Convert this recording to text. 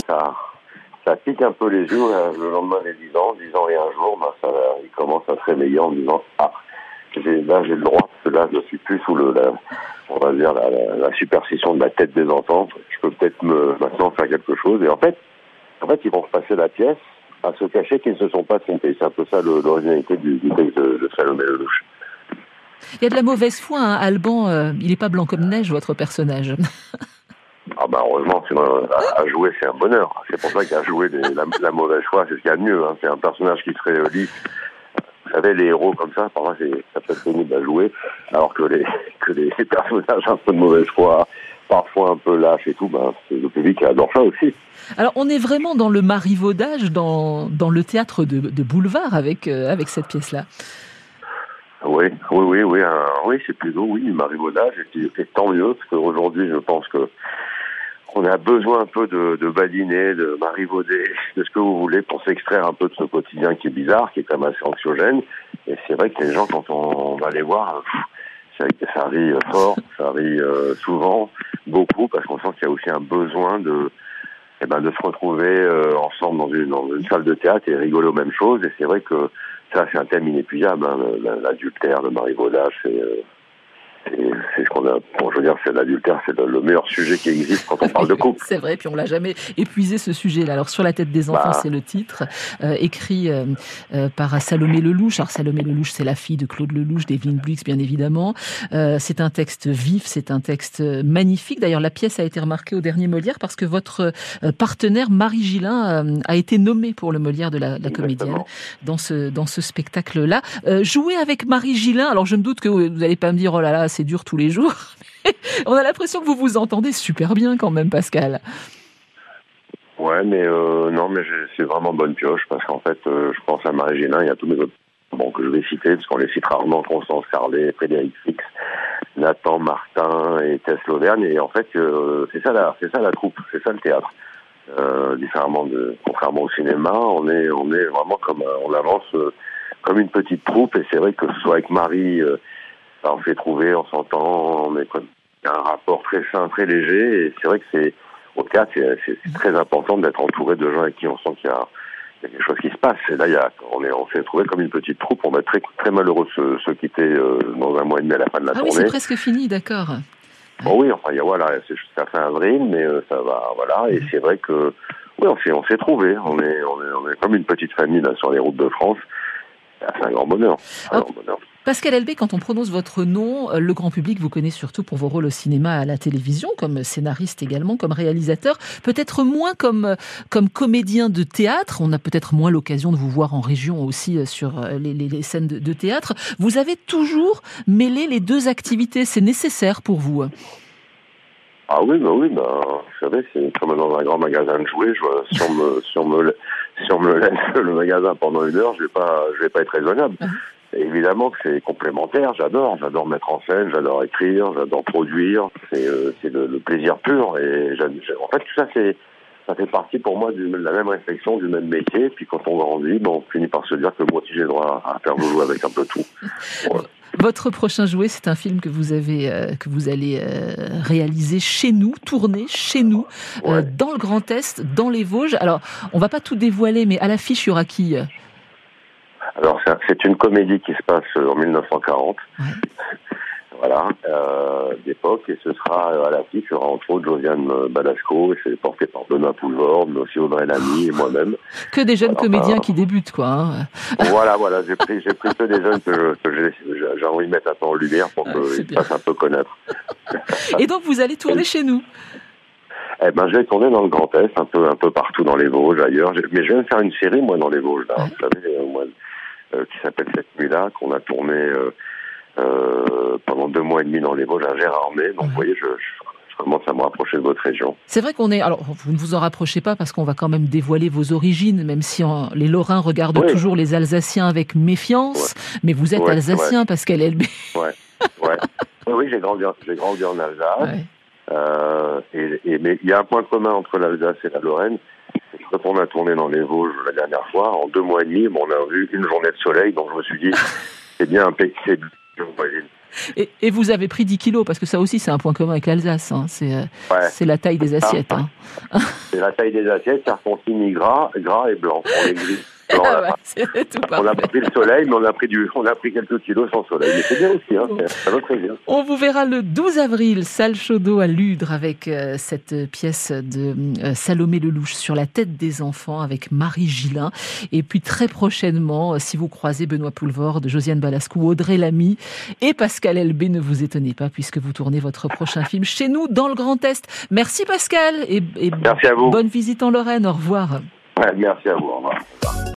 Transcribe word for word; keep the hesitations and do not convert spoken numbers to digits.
ça, ça pique un peu les yeux euh, le lendemain des dix ans, dix ans et un jour, ben ça, il commence à se réveiller en disant ah, j'ai, là j'ai le droit, parce que là je suis plus sous le, la, on va dire la, la, la superstition de la tête des enfants. Je peux peut-être me maintenant faire quelque chose. Et en fait, en fait, ils vont repasser la pièce à se cacher qu'ils ne se sont pas trompés. C'est un peu ça le, l'originalité du, du texte de, de Salomé Lelouch. Il y a de la mauvaise foi, hein. Alban, euh, il n'est pas blanc comme neige, votre personnage. Ah bah heureusement, sinon à, à jouer c'est un bonheur. C'est pour ça qu'à jouer les, la, la mauvaise foi, c'est ce qu'il y a de mieux. Hein. C'est un personnage qui serait euh, lisse. Vous savez, les héros comme ça, parfois c'est, ça peut être pénible à jouer, alors que les, que les personnages un peu de mauvaise foi, parfois un peu lâches et tout, ben c'est le public qui adore ça aussi. Alors on est vraiment dans le marivaudage, dans, dans le théâtre de, de boulevard avec, euh, avec cette pièce-là. Oui, oui, oui, oui, un, oui, c'est plutôt oui, marivaudage, et, puis, et tant mieux, parce qu'aujourd'hui, je pense que on a besoin un peu de, de badiner, de marivauder, de ce que vous voulez, pour s'extraire un peu de ce quotidien qui est bizarre, qui est quand même assez anxiogène. Et c'est vrai que les gens, quand on va les voir, pff, ça rit fort, ça rit euh, souvent, beaucoup, parce qu'on sent qu'il y a aussi un besoin de, eh ben, de se retrouver euh, ensemble dans une, dans une salle de théâtre et rigoler aux mêmes choses. Et c'est vrai que ça, c'est un thème inépuisable, hein, l'adultère, le marivaudage, c'est, euh, c'est, c'est ce qu'on a. Bon, je veux dire, c'est l'adultère, c'est le, le meilleur sujet qui existe quand on parle de couple. C'est vrai, puis on l'a jamais épuisé ce sujet-là. Alors sur la tête des enfants, bah. c'est le titre, euh, écrit euh, euh, par Salomé Lelouch. Alors Salomé Lelouch, c'est la fille de Claude Lelouch, d'Evelyne Blix, bien évidemment. Euh, c'est un texte vif, c'est un texte magnifique. D'ailleurs, la pièce a été remarquée au dernier Molière parce que votre euh, partenaire Marie Gillin euh, a été nommée pour le Molière de la, la comédienne dans ce dans ce spectacle-là. Euh, jouer avec Marie Gillin. Alors je me doute que vous n'allez pas me dire oh là là, c'est dur tous les jours. On a l'impression que vous vous entendez super bien quand même, Pascal. Ouais, mais euh, non, mais c'est vraiment bonne pioche parce qu'en fait, euh, je pense à Marie Gillin, il y a tous mes autres bon que je vais citer parce qu'on les cite rarement, Constance Carlet, Frédéric Fix, Nathan Martin et Tess Lauvergne. Et en fait, euh, c'est ça la, c'est ça la troupe, c'est ça le théâtre. Euh, différemment de, contrairement au cinéma, on est, on est vraiment comme, on avance euh, comme une petite troupe. Et c'est vrai que ce soit avec Marie. Euh, on fait trouver, on s'entend, on est comme un rapport très sain, très léger, et c'est vrai que c'est au théâtre, c'est, c'est, c'est très important d'être entouré de gens avec qui on sent qu'il y a, il y a quelque chose qui se passe. Et là, il y a, on est, on s'est trouvé comme une petite troupe. On va être très, très malheureux de se, se quitter euh, dans un mois et demi à la fin de la ah tournée. Ah oui, c'est presque fini, d'accord. Bon oui, enfin, il y a voilà, c'est jusqu'à fin avril, mais euh, ça va, voilà. Et c'est vrai que, oui, on s'est, on s'est trouvé. On est, on est, on est comme une petite famille là sur les routes de France. C'est un grand bonheur. Un ah. grand bonheur. Pascal Elbé, quand on prononce votre nom, le grand public vous connaît surtout pour vos rôles au cinéma, à la télévision, comme scénariste également, comme réalisateur, peut-être moins comme, comme comédien de théâtre. On a peut-être moins l'occasion de vous voir en région aussi sur les, les, les scènes de, de théâtre. Vous avez toujours mêlé les deux activités. C'est nécessaire pour vous? Ah oui, bah oui, bah, vous savez, c'est comme dans un grand magasin de jouets. Je, si on me, si on me, si on me laisse le magasin pendant une heure, je vais pas, je vais pas être raisonnable. Uh-huh. Et évidemment que c'est complémentaire. J'adore, j'adore mettre en scène, j'adore écrire, j'adore produire. C'est, euh, c'est le, le plaisir pur. Et en fait, tout ça, c'est, ça fait partie pour moi de la même réflexion, du même métier. Puis quand on grandit, bon, on finit par se dire que moi aussi j'ai le droit à faire jouer avec un peu tout. Ouais. Votre prochain jouet, c'est un film que vous avez, euh, que vous allez euh, réaliser chez nous, tourner chez nous, ouais. euh, dans le Grand Est, dans les Vosges. Alors, on va pas tout dévoiler, mais à l'affiche, il y aura qui? Alors, c'est, c'est une comédie qui se passe en dix-neuf cent quarante. Ouais. Voilà, euh, d'époque, et ce sera à l'affiche, il y aura entre autres Josiane Balasco, et c'est porté par Benoît Poulvord, mais aussi Audrey Lamy et moi-même. Que des jeunes voilà, comédiens enfin, qui débutent, quoi. Hein. Voilà, voilà, j'ai pris, j'ai pris que des jeunes que, je, que j'ai, j'ai envie de mettre un peu en lumière pour qu'ils se fassent un peu connaître. Et donc, vous allez tourner chez nous? Eh ben, je vais tourner dans le Grand Est, un peu, un peu partout dans les Vosges, ailleurs. Mais je vais me faire une série, moi, dans les Vosges, là. Ouais. Vous savez, moi, euh, qui s'appelle Cette nuit-là, qu'on a tourné, euh, Euh, pendant deux mois et demi dans les Vosges à Gérardmer. Donc, mmh. vous voyez, je, je, je commence à me rapprocher de votre région. C'est vrai qu'on est... Alors, vous ne vous en rapprochez pas parce qu'on va quand même dévoiler vos origines, même si on, les Lorrains regardent oui. toujours les Alsaciens avec méfiance. Ouais. Mais vous êtes ouais, Alsacien, ouais. Pascal Elbé. Ouais, ouais. Oui, oui, j'ai grandi, j'ai grandi en Alsace. Ouais. Euh, et, et, mais il y a un point commun entre l'Alsace et la Lorraine. Quand on a tourné dans les Vosges la dernière fois, en deux mois et demi, bon, on a vu une journée de soleil, donc je me suis dit, c'est bien un pays... Et, et vous avez pris dix kilos, parce que ça aussi, c'est un point commun avec l'Alsace. Hein. C'est, ouais. c'est la taille des assiettes. Hein. C'est la taille des assiettes, ça continue gras, gras et blanc. On est gris. Alors, ah on, a bah, pas, c'est tout on a pas pris le soleil, mais on a pris, du, on a pris quelques kilos sans soleil. Mais c'est bien aussi, hein, ça va très bien. On vous verra le douze avril, salle Chaudot à Ludre, avec euh, cette pièce de euh, Salomé Lelouch sur la tête des enfants avec Marie Gillin. Et puis très prochainement, euh, si vous croisez Benoît Poulvord, Josiane Balasco, Audrey Lamy et Pascal Elbé, ne vous étonnez pas puisque vous tournez votre prochain film chez nous dans le Grand Est. Merci Pascal et, et merci à vous. Bonne visite en Lorraine. Au revoir. Ouais, merci à vous. Au revoir.